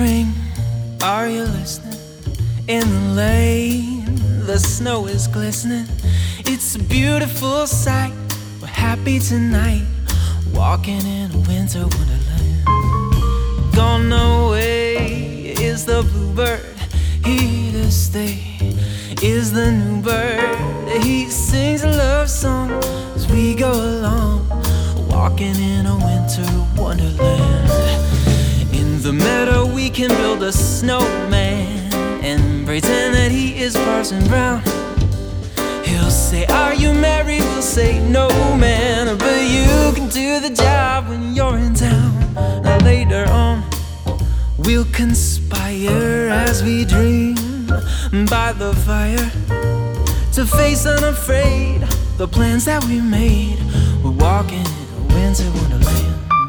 spring, are you listening? In the lane, the snow is glistening. It's a beautiful sight. We're happy tonight, walking in a winter wonderland. Gone away is the bluebird, here to stay is the new bird. He sings a love song as we go along, walking in a winter wonderland. In the meadow we can build a snowman and pretend that he is Parson Brown. He'll say, are you married? We'll say, no man, but you can do the job when you're in town. Now later on we'll conspire as we dream by the fire to face unafraid the plans that we made. We're walking in a winter wonderland.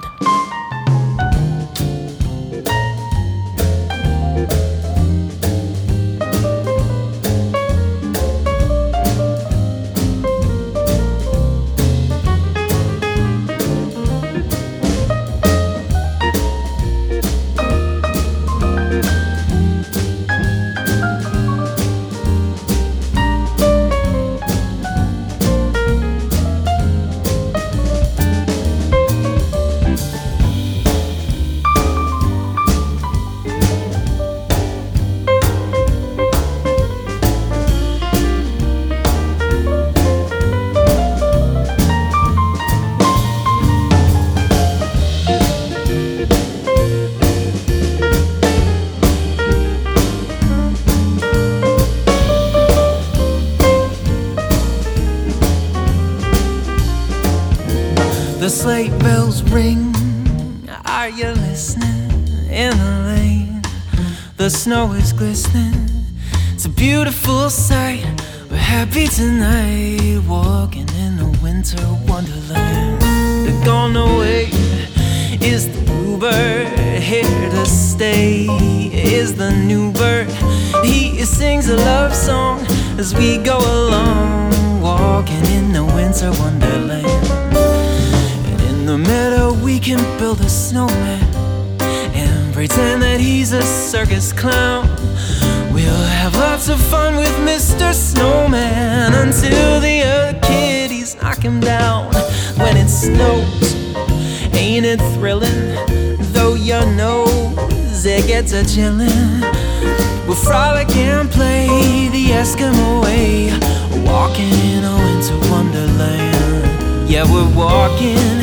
The sleigh bells ring, are you listening? In the lane, the snow is glistening. It's a beautiful sight. We're happy tonight, walking in a winter wonderland. The gone away is the bluebird, here to stay is the new bird. He sings a love song as we go along, walking in a winter wonderland. In the meadow we can build a snowman and pretend that he's a circus clown. We'll have lots of fun with Mr. Snowman until the other kiddies knock him down. When it snows, ain't it thrilling? Though your nose, it gets a chillin'. We'll frolic and play the Eskimo way, walking in a winter wonderland. Yeah, we're walking